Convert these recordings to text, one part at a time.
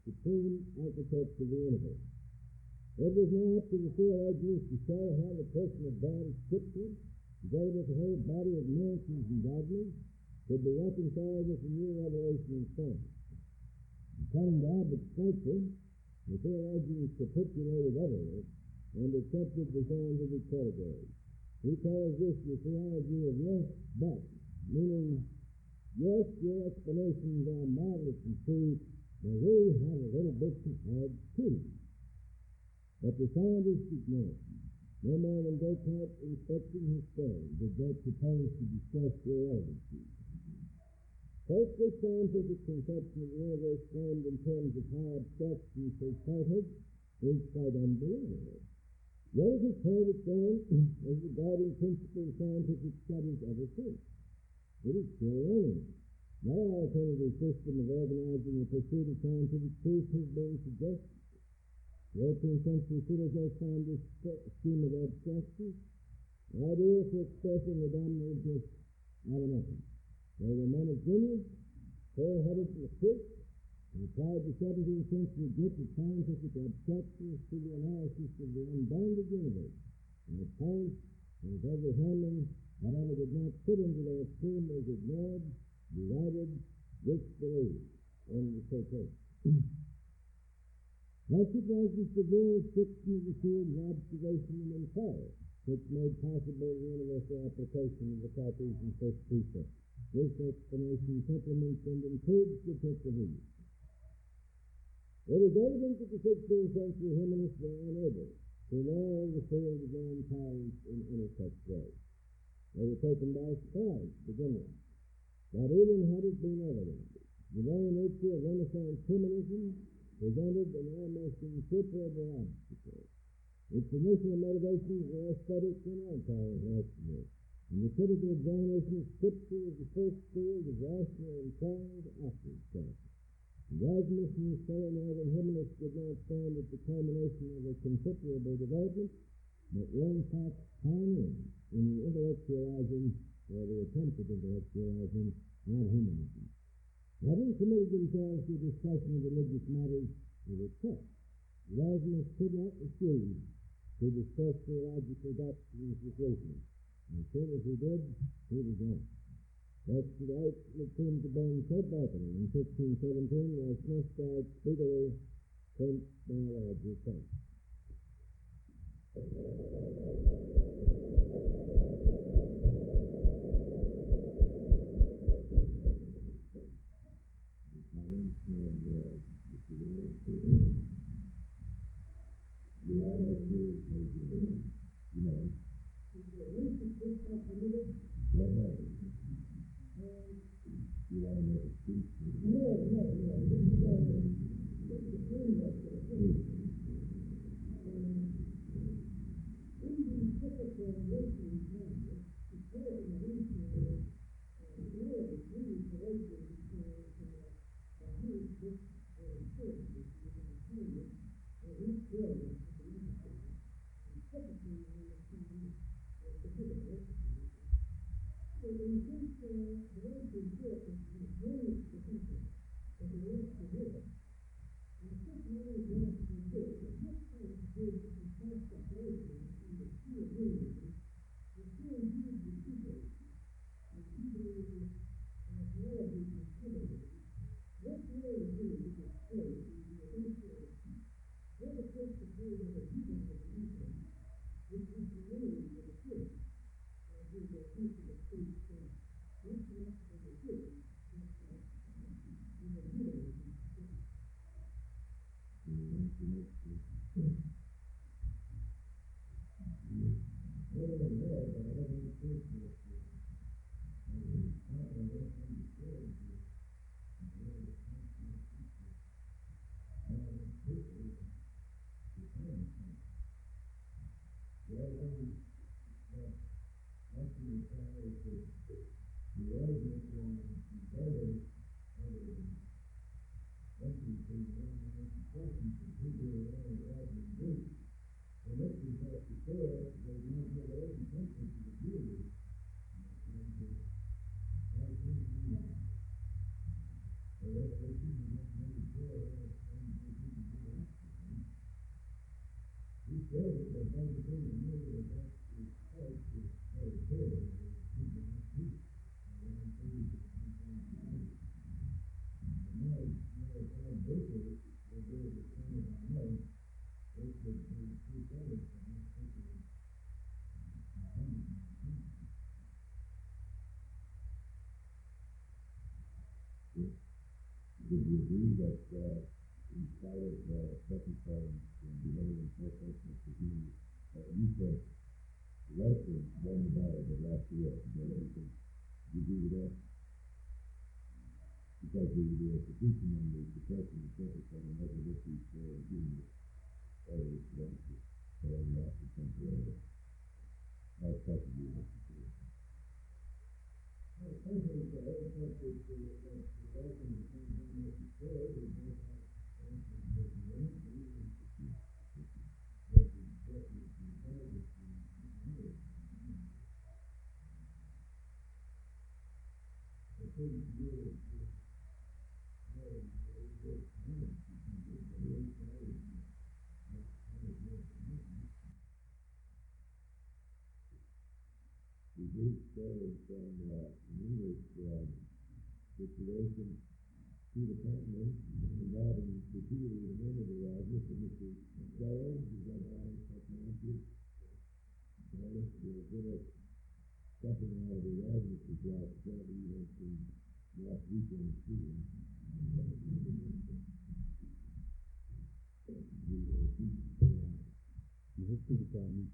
supreme architect of the universe. It was now up to the theologians to show how the person of God in Scripture, together with the whole body of miracles and dogmas, could be reconciled with the new revelation in Christ. Telling God that Scripture, the theologians capitulated utterly and accepted the scientific category. He calls this the theology of yes, but, meaning, yes, your explanations are marvelous and true, but we have a little bit to add too. But the scientists ignored. No more than Descartes inspecting his stone did they propose to discuss their relevancies. First, the scientific conception of the universe framed in terms of how abstraction so cited is quite unbelievable. Yet it is held its own as the guiding principle of scientific studies ever since. It is still running. No alternative system of organizing the pursuit of scientific truth has been suggested. The 18th century philosophers found this scheme of abstraction ideal for expressing the dominant just out of nothing. They were men of genius, clear-headed and acute, and applied the 17th century gift of scientific abstractions to the analysis of the unbounded universe. And at times, with every handling, whatever did not fit into their scheme was ignored, derided, disbelieved, and so forth. Thus it was the severe restriction of the field of observation and inquiry which made possible the universal application of the Cartesian first precept. This explanation supplements and improves the text of Eve. It is evident that the 16th century humanists were unable to narrow the field of their inquiries in any such way. They were taken by surprise to begin with. That even had it been evident, the very nature of Renaissance humanism presented an almost insuperable obstacle. Its initial motivations were aesthetic and anti-rational, and the critical examination of Scripture as the first field of rational inquiry after itself. Erasmus and his fellow northern humanists did not stand at the culmination of a considerable development, but were in fact pioneers in the intellectualizing, or the attempted intellectualizing, of humanism. Having committed themselves to discussion of religious matters with itself, Erasmus could not refuse to discuss theological doctrines with Lucian. As soon as he did, he was gone. Thus, the light that seemed to burn so brightly in 1617 was snuffed out speedily, quenched by a larger sun. Did you agree that in spite of second parents and behavior and so forth, you said Russia won the battle the last year? Did you agree with that? Because the execution and the suppression of second parents and other issues for human areas for the last temporary. That's possibly what you said. We did say from an English situation to the continent involving repeatedly the name of the Erasmus and Mr. Charles, is that how it's pronounced? Charles, we'll get us something out of the Erasmus' life, apparently you went to last weekend student. The history department,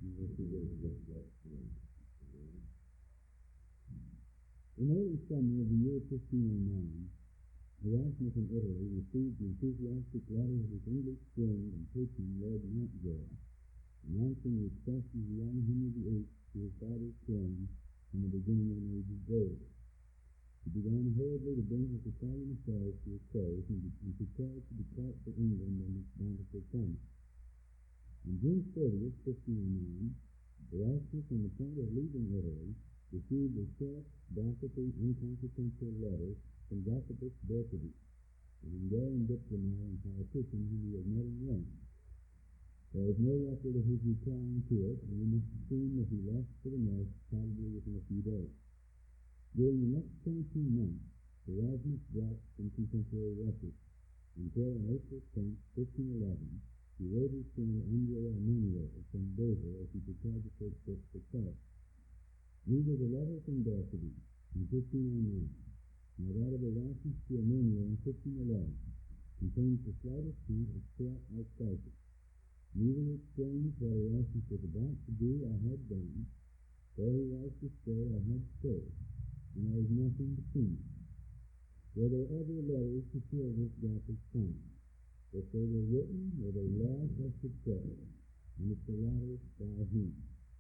in early summer of the year 1509, Erasmus in Italy received the enthusiastic letter of his English friend and patron Lord Mountjoy, announcing the accession of young Henry VIII to his father's throne and the beginning of an age of gold. He began hurriedly to bring his Italian affairs to a close and prepared to depart for England on his bountiful promise. On June 30th, 1509, Erasmus, on the point of leaving Italy, received a short, gossipy, inconsequential letter from Jacobus Bertoldi, a Hungarian diplomat and politician whom he had met in Rome. There is no record of his replying to it, and we must assume that he left for the north probably within a few days. During the next 22 months, Erasmus dropped from contemporary records, until on April 10, 1511, he wrote his friend Andrea Emanuel from Dover as he prepared to take ships for Paris. These are the letter from Bertoldi in 1509. Now that of Erasmus to Emanuel in 1511 contains the slightest hint of threat or crisis. Neither explains what Erasmus was about to do or had done, where he was to stay or had stayed, and there is nothing between them. Were there ever letters to fill this gap of time? If they were written, were they lost or suppressed? And if the latter, by whom?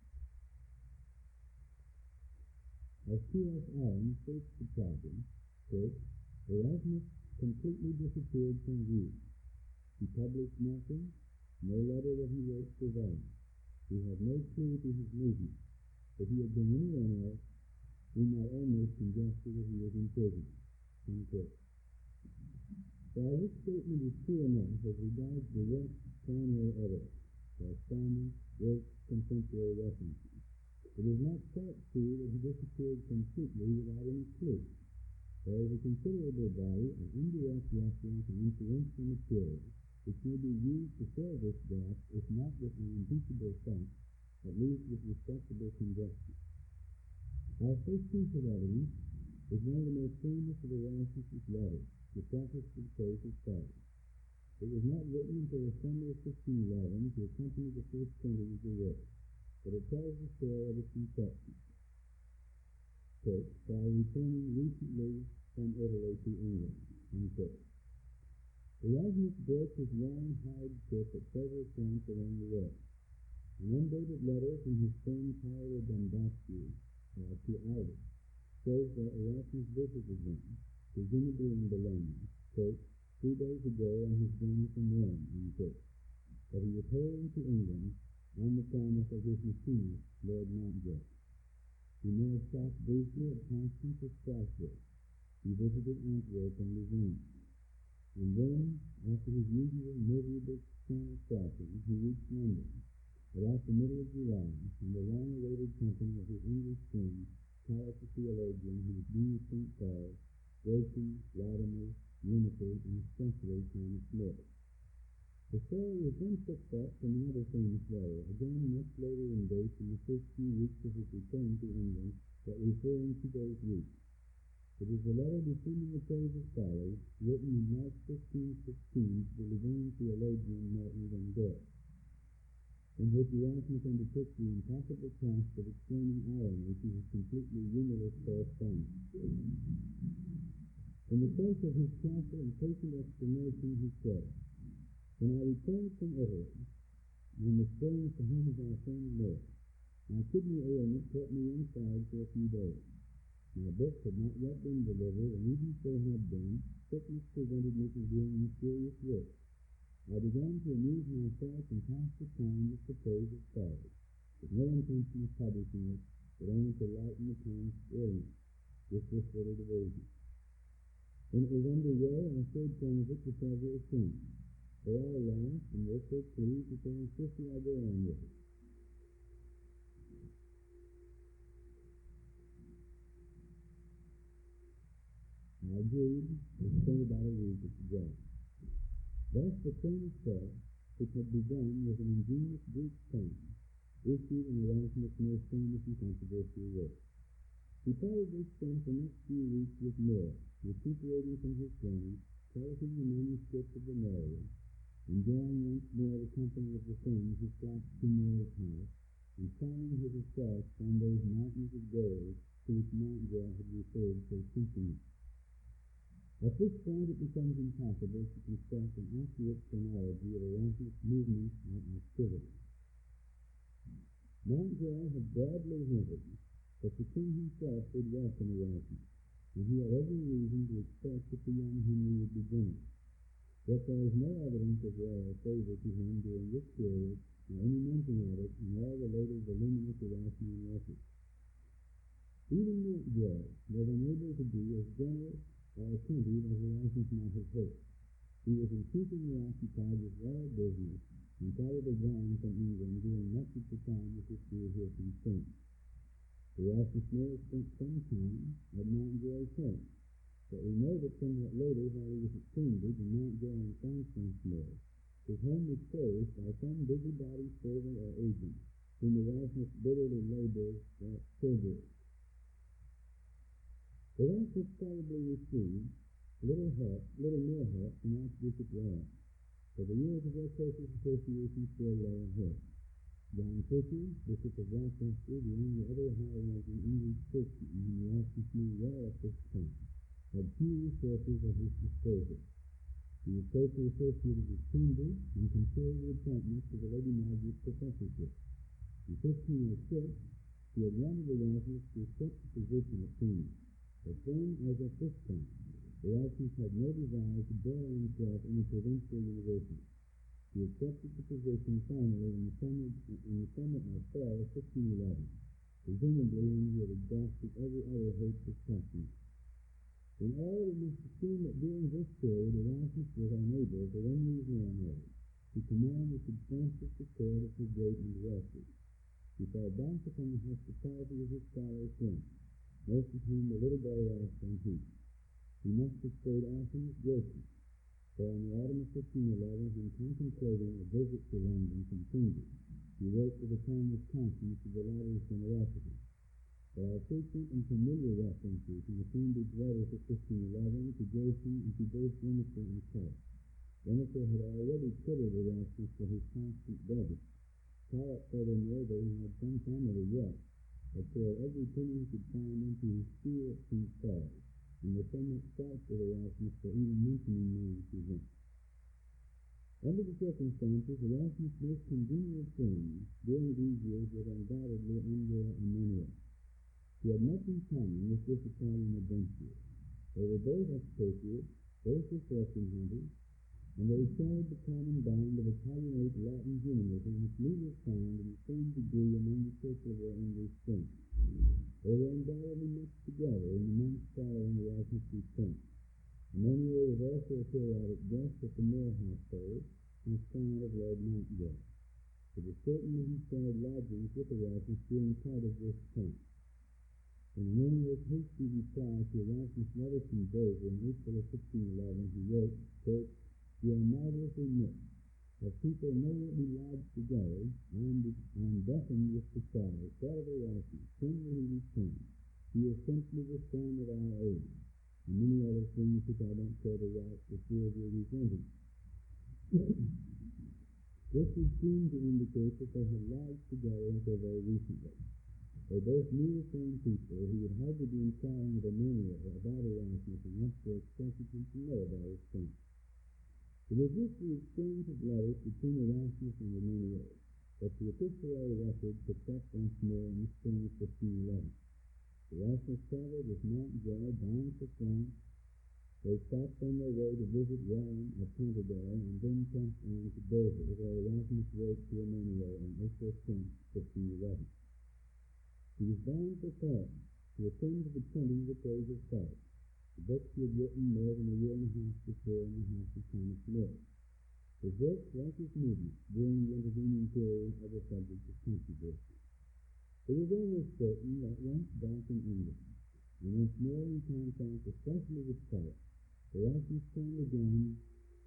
As T.S. Allen states the problem, quote, Erasmus completely disappeared from view. He published nothing, no letter that he wrote survived. We have no clue to his movements. If he had been anyone else, we might almost conjecture that he was in prison. Unquote. While this statement is true enough as regards direct primary evidence, correspondence, works, contemporary references, it is not quite true that he disappeared completely without any clue. There is a considerable body of indirect reference and influential material which may be used to fill this gap, if not with an impeachable fact, at least with respectable conjecture. Our first piece of evidence is one of the most famous of Erasmus's letters, the preface to the case of Sardis. It was not written until the summer of 1511 to accompany the first printing of the work, but it tells the story of its inception. Quote, while returning recently from Italy to England. Unquote. Erasmus broke his long, hard trip at several points along the way. An undated letter from his friend Paolo Bombascio to Aldus shows that Erasmus visited him, presumably in Bologna, quote, 3 days ago on his journey from Rome, unquote, but he was hurrying to England on the promise of his machinist, Lord Mountjoy. He may have stopped briefly at Constance or Strasbourg. He visited Antwerp and Louvain. And then, after his usual miserable channel crossing, he reached London. About the middle of July, when the long-awaited company of his English friends, powerful theologian who was Dean of St. Paul, Gratian, Latimer, Winifred, and especially Thomas More. The story was then picked up from another famous letter, again much later in date in the first few weeks of his return to England, but referring to those weeks. It is a letter defending the praise of scholars, written in March 1516 to the Louvain theologian Martin van Dort, in which Erasmus undertook the impossible task of explaining irony to his completely humorless correspondence. In the course of his careful and patient explanation, he said, "When I returned from Italy, on the spring to home of our friend More, my kidney ailment kept me inside for a few days. My books had not yet been delivered, and even if they had been, sickness prevented me from doing mysterious work. I began to amuse myself and pass the time with the praise of scholars, with no intention of publishing it, but only to lighten the time's illness with this little diversion. When it was under way, I showed some of it to several friends. They all laughed and were so pleased that they insisted I go on with it. I agreed, and spent about a week at the job. Thus the train of thought, which had begun with an ingenious Greek poem, issued in Erasmus' most famous and controversial work. He probably spent the next few weeks with More, recuperating from his journey, polishing the manuscript of the Marius, enjoying once more the company of the friends who flocked to More's house, and planning his assaults on those mountains of gold to which Montjoy had referred so simply. At this point it becomes impossible to construct an accurate chronology of Erasmus' movements and activities. Montjoy had broadly hinted that the king himself would welcome Erasmus, and he had every reason to expect that the young Henry would be generous. Yet there is no evidence of royal favor to him during this period, nor any mention of it in all the later voluminous Erasmian records. Even Montjoy was unable to be as generous or attentive as Erasmus might have hoped. He was increasingly occupied with royal business, and probably gone from England during much of the time that this year here from Spain. Erasmus More spent some time at Montjoy's home, but we know that somewhat later, while he was at Cambridge and Montjoy and Constance More, his home was closed by some busybody servant or agent, whom Erasmus bitterly labeled as Cerberus. Erasmus probably received little more help from Archbishop Warren, for the years of their closest association still lay ahead. John Fisher, Bishop of Rochester, the only other high-ranking English churchman whom Erasmus knew well at this time, had few resources at his disposal. He was closely associated with Cambridge and conferred the appointment to the Lady Margaret professorship. In 1506, he had wanted Erasmus to accept the position of Cambridge. But then, as at this time, Erasmus had no desire to bury himself in a provincial university. He accepted the position finally in the summer or fall of 1511, presumably when he had exhausted every other hope of passing. In all, we must assume that during this period Erasmus was unable, for one reason or another, to command the substantial support of his great and wealthy. He fell back upon the hospitality of his scholar friends, most of whom the little boy asked on heat. He must have stayed often with Gratian, for in the autumn of 1511, when contemplating a visit to London from Cambridge, he wrote with a timeless conscience to the latter's generosity. There are frequent and familiar references in the Cambridge letters of 1511 to Gratian and to both Winifred and Carp. Winifred had already twitted Erasmus for his constant begging. Carp furthermore, though he had some family yet, had poured every penny he could find into his school at St. Paul's, and was somewhat shocked at Erasmus for even mentioning Mary's event. Under the circumstances, Erasmus' most congenial friends during these years was undoubtedly Andrea and Manuel. He had much in common with this Italian adventurer. They were both expatriates, both were fortune hunters, and they shared the common bond of Italianate Latin humanism which neither found in the same degree among the circle of their English friends. They were undoubtedly much together in the months following Erasmus' return. Emmanuel was also a periodic guest at the More household and a client of Lord Montjoy. It is certain that he shared lodgings with Erasmus during part of this term. In an earlier hasty reply to Erasmus' letter from Dover in April of 1611, he wrote, quote, "You are marvelously mixed. As people may not be lodged together, I am deafened with the cry, Father Erasmus, when will he return? He is simply the son of our age," and many other things which I don't care to write for fear of your resenting. This would seem to indicate that they had lodged together until very recently. They both knew the same people who would hardly be inquiring of Emmanuel about Erasmus unless they expected him to know about his friend. It is this the exchange of letters between Erasmus and Emmanuel that the epistolary record picks up once more in the spring of 1511. Erasmus traveled with Mountjoy bound for France. They stopped on their way to visit Rome at Canterbury and then passed on to Dover, where Erasmus wrote to Emmanuel on April 10, 1511. He was bound for Paris to attend to the printing of the Praise of Christ, the book he had written more than a year and a half before in the house of Thomas More. His work, like his movements, during the intervening period, are the subject of controversy. It is almost certain that once back in England, and once more in contact, especially with Christ, Erasmus turned again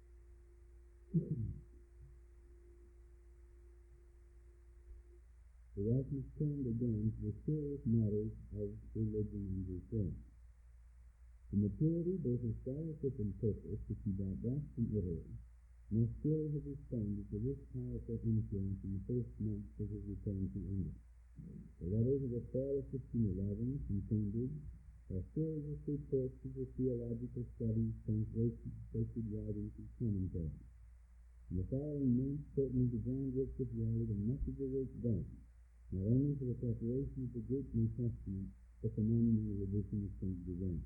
to the serious matters of religion and reform. The maturity, both of scholarship and purpose, which he brought back from Italy, must still have responded to this powerful influence in the first months of his return to England. The letters of the fall of 1511 from Cambridge are filled with reports of the theological studies, translations, sacred writings, and commentaries. In the following months, certainly the groundwork was laid and much of the work done, not only for the preparation of the Greek New Testament, but the monumental edition of St. Jerome.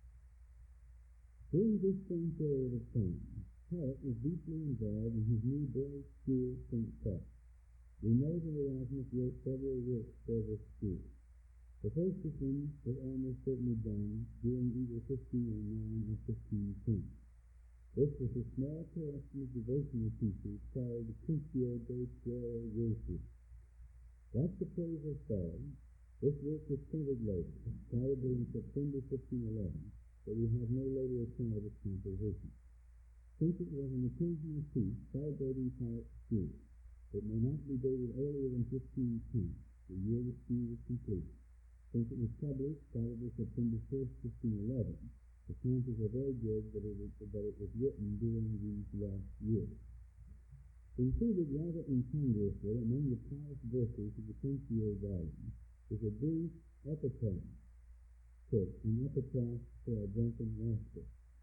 During this same period of time, Hallett was deeply involved in his new boys' school, St. Paul. We know that Erasmus wrote several works for this school. The first of them was almost certainly done during either 1509 or 1510. This was a small collection of devotional pieces called the Principio de Fiore Virtue. Like the Praise of Paul, this work was printed later, probably in September 1511, but we have no later account of its composition. Since it was an occasional piece celebrating Hallett's school, it may not be dated earlier than 1510, the year the school was completed. Since it was published, probably September 1st, 1511, the chances are very good that it was written during these last years. Included rather incongruously among the pious verses of the Principio volume is a brief epitaph, an epitaph for a drunken rascal.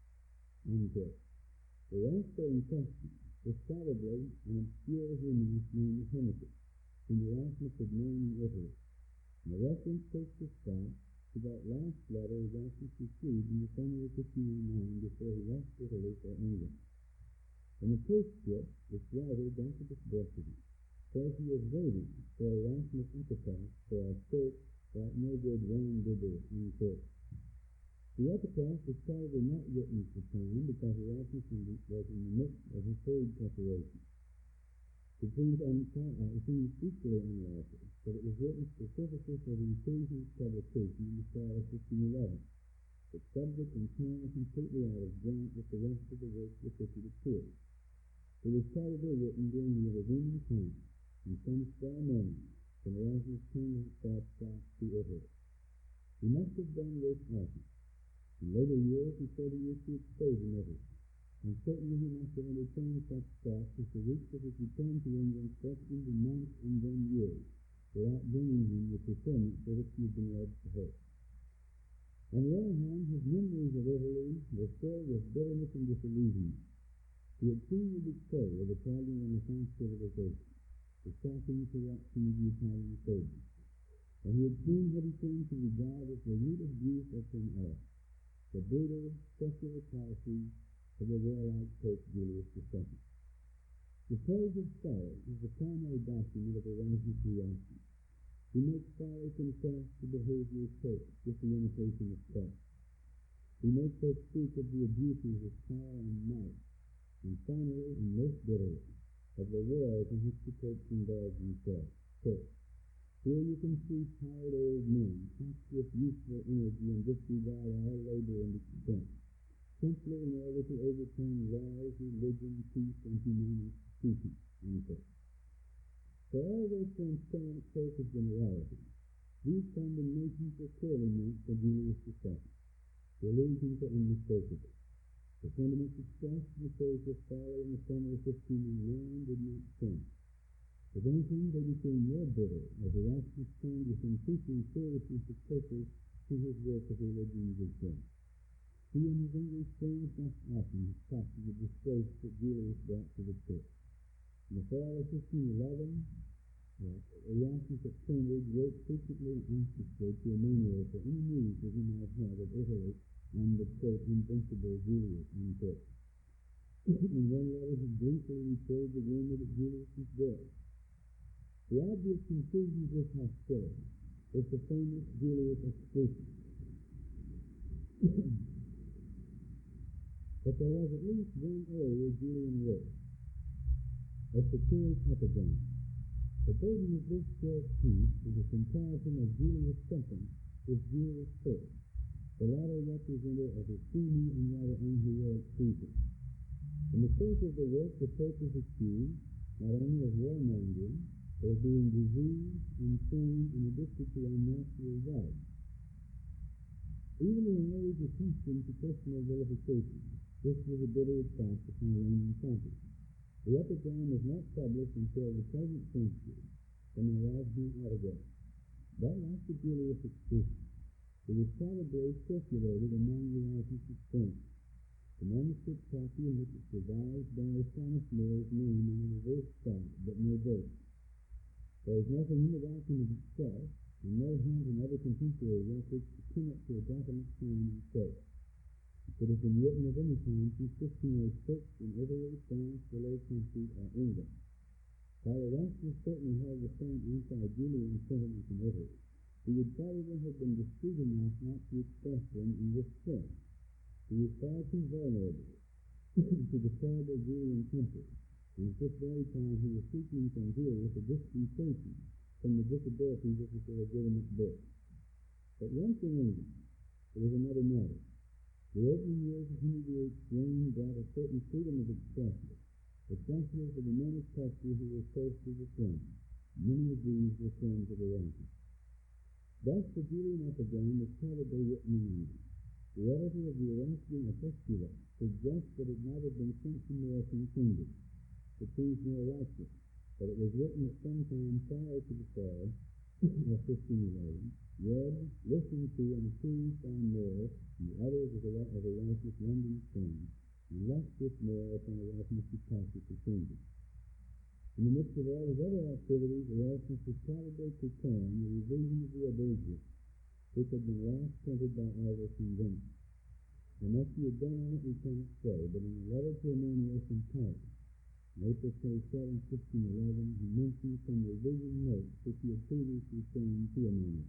The rascal in question was probably an obscure humanist named Heinecke, whom Erasmus had known in Italy. And the reference takes us back to that last letter Erasmus received in the summer of 1509 before he left Italy for England. In the postscript, its writer, Dr. Bethany, says he is waiting for Erasmus' epitaph for a quote, that no good wrong-digger, unquote. The epitaph was probably not written at the time because Erasmus was in the midst of his third preparation. It seems equally unlikely that it was written specifically for the occasion's publication in the fall of 1511. Its subject and tone are completely out of joint with the rest of the work with which it appears. It was probably written during the intervening time, in some spare moment, when Erasmus turned his thoughts back to Italy. He must have done this often. In later years, he said he used to expose in Italy, and certainly he must have entertained such thoughts as the weeks of his return to England stretched into months and then years, without bringing him the fulfillment for which he had been led to hope. On the other hand, his memories of Italy were filled with bitterness and disillusionment. He had seen the decay of Italian Renaissance civilization, the shocking corruption of the Italian clergy, and he had seen what he came to regard as the root abuse of them all, the brutal secular policy of the warlike Pope Julius II. The Praise of Sorrow is the primary document of Erasmus' reaction. He makes sorrow confess the behavior of Pope with the imitation of Christ. He makes us speak of the abuses of power and might, and finally, and most bitterly, of the wars in which the church involved themselves. Church. Here you can see tired old men, packed with youthful energy and disregard all labor and expense, simply in order to overturn laws, religion, peace, and humane institutions. For all those transparent shows of generality, these condemnations were clearly meant for Julius II. The illusions are unmistakable. The sentiments expressed in the Savior's folly in the summer of 1509 did not change. If anything, they became more bitter as Erasmus turned with increasing seriousness of purpose to his work of religion and grace. He and his English friends must often talk of the disgrace that Julius brought to the church. In the fall of 1511, Erasmus at Cambridge wrote frequently and anxiously to Emmanuel for any news that he might have of Italy and the invincible Julius. In one letter he gleefully reported the rumor that Julius was dead. The obvious conclusion of this hostility is the famous Julius exclusion. But there was at least one area Julian wrote, a secured epigram. The burden of this short piece is a comparison of Julius II with Julius I, the latter represented as a puny and rather unheroic Caesar. In the course of the work, the Pope is accused not only of warmongering, but of being diseased, insane, and addicted to unnatural vice. Even in an age accustomed to personal vilification, this was a bitter attack upon a Roman pontiff. The epigram was not published until the present century, from the Erasmian autograph. But like the Julius exclusion, it was probably circulated among Erasmus' friends. The manuscript copy in which it survives bears Thomas More's name on the reverse side, but no date. There is nothing in the document itself, and no hint in other contemporary records to pin it to a definite time and place. It could have been written at any time since 1506 in Italy, France, the Low Countries, or England. While Erasmus certainly held the same anti-Julian sentiments in Italy, he would probably have been discreet enough not to express them in this form. He was far too vulnerable to the terrible Julian temper, and at this very time he was seeking from Julius a dispensation from the disabilities of his illegitimate birth. But once in England, it was another matter. The opening years of Henry VIII's reign brought a certain freedom of expression, especially for the men of culture who were close to the throne. Many of these were friends of Erasmus. Thus, the Julian epigram was probably written in England. The editor of the Erasmian Opuscula suggests that it might have been sent to Northern Kingdom. It seems more likely that it was written at some time prior to the fall of 1511, read, listened to, and approved by More and the others of Erasmus' London friends, and left with More upon Erasmus' departure to Cambridge. In the midst of all his other activities, Erasmus was probably preparing the revision of the Abergia, which had been last printed by Aldous in Venice. How much he had done on it we cannot say, but in a letter to Emmanuel from Paris, on April 27, 1511, he mentions some revision notes which he had previously shown to Emmanuel.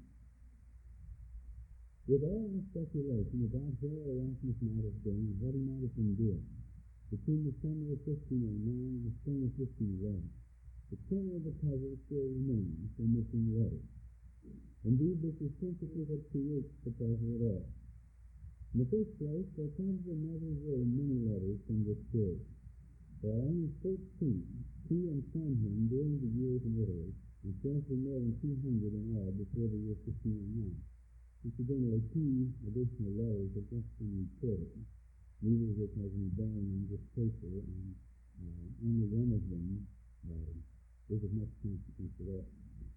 With all our speculation about where Erasmus might have been and what he might have been doing between the summer of 1509 and the spring of 1511, the kernel of the puzzle still remains the missing letter. Indeed, this is principally what creates the puzzle at all. In the first place, there probably never were many letters from this period. There are only 13 to and from him during the years in Italy, and scarcely more than 200 in all before the year 1509. Incidentally, 2 additional letters have just been reported, neither of which has any bearing on this paper, and only one of them is of much consequence at all.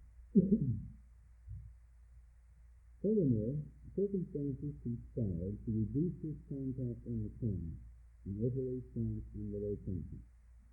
Furthermore, circumstances conspired to reduce his contact entertainment in Italy, France, and the Low Countries.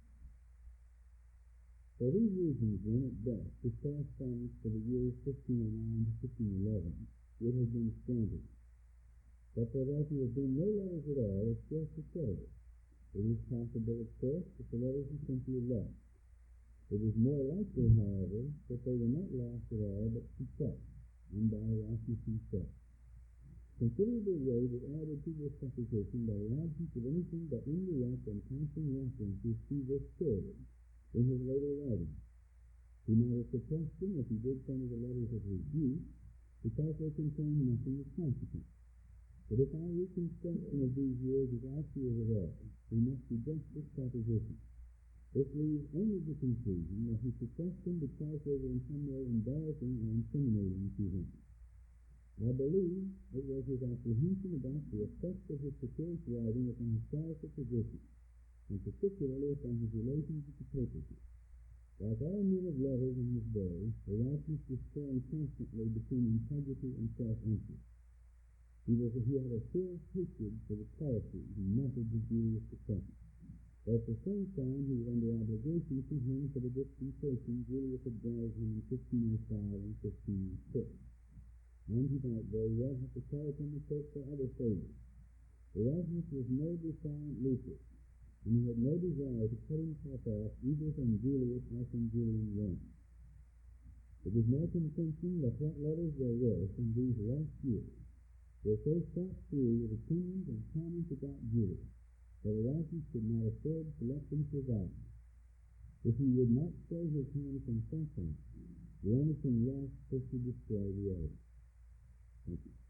For these reasons, then, at best, his correspondence for the years 1509 to 1511 would have been scanty. But that there have been no letters at all is scarcely credible. It is possible, of course, that the letters were simply lost. It is more likely, however, that they were not lost at all, but suppressed, and by Erasmus himself. Considerable weight is added to this supposition by the absence of anything but indirect and passing references to this period, in his later writings. He might have suppressed them if he did some of the letters of his youth, because they contained nothing of consequence. But if our reconstruction of these years is accurate at all, we must reject this supposition. This leaves only the conclusion that he suppressed them because they were in some way embarrassing or incriminating to him. I believe it was his apprehension about the effect of his superior writing upon historical position, and particularly upon his relations with the papacy. Like all men of letters in his day, Erasmus was torn constantly between integrity and self-interest. He had a fierce hatred for the policies and methods of Julius II. But at the same time, he was under obligation to him for the dispensation Julius had granted him in 1505 and 1506. And he might very well have to call upon the Church for other favors. Erasmus was no defiant Luther, and he had no desire to cut himself off either from Julius or from Julian Rome. It was my contention that what letters there were from these last years were so shot through with opinions and comments about Julius that Erasmus could not afford to let them survive. If he would not stay his hand from something, the only thing left was to destroy the other. Thank you.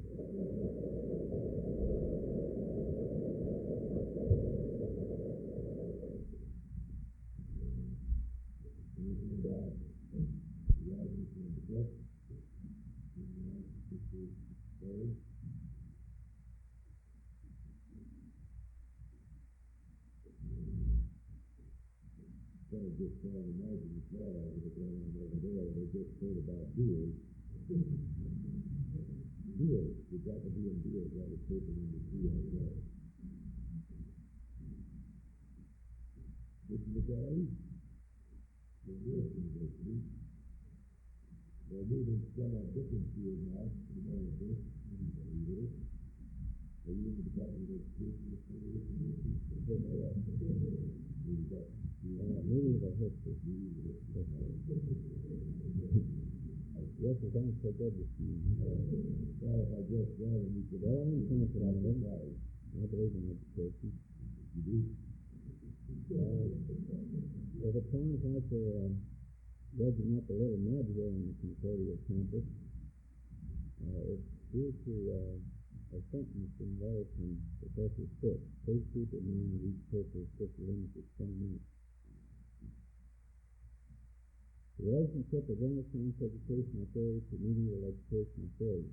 Just trying to imagine the crowd that are going over there. They just heard about Beard. Beard, you got to be in Beard. That was taken in the sea on that. This is the guy. The Beard University. They're moving some on different field now. You know this. Are you in the Department of Education? Maybe the history. Yes, it sounds so good with you. Well, if I just read and you could, well, I'm confident of it. Right. I believe in education. You do? If it sounds like they're dredging up a little mud here on the Concordia campus, it's due to a sentence in letter from Professor Stitt. Please keep in mind that each paper is 50 minutes to 20 minutes. The relationship of Renaissance educational theory to medieval educational theory.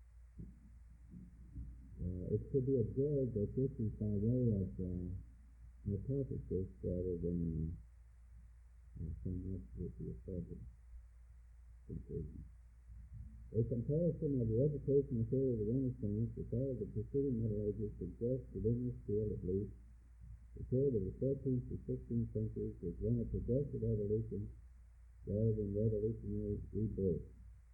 It should be observed that this is by way of hypothesis rather than some absolutely assertive conclusion. A comparison of the educational theory of the Renaissance with all of the preceding Middle Ages suggests, within this field at least, the period of the 14th to 16th centuries was one of progressive evolution rather than revolutionary rebirth.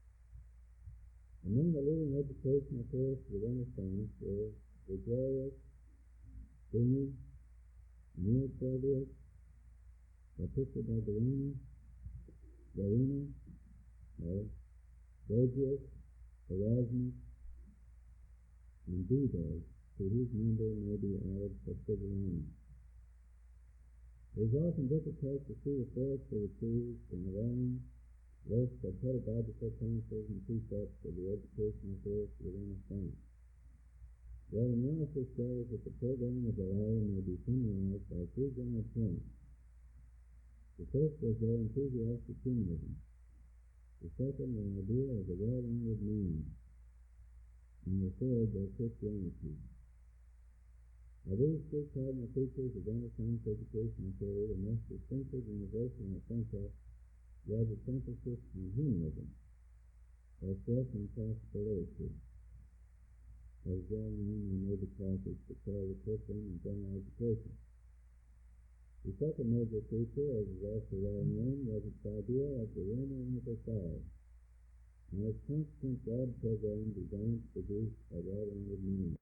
Among the leading educational theorists of the Renaissance were Gregorius, Pliny, Neophorbius, Baptista Barberina, Grotius, Erasmus, and Bede, to whose number may be added Priscillianus. It is often difficult to see the forest for the trees in a long list of pedagogical counsels and precepts of the educational theorists of the Renaissance. Their analysis shows that the program of the latter may be summarized by three general points. The first was their enthusiastic humanism. The second, the idea of the well-rounded man. And the third, their Christianity. Now, these three cardinal features of Renaissance educational theory, the most distinctive, universal, and essential was its emphasis on humanism, or stressing classical literature. As going on, we know the classes to carry the curriculum and general education. The second major feature, as is also well known, was its idea of the Roman Universal, and its constant broad program designed to produce a well-rounded man.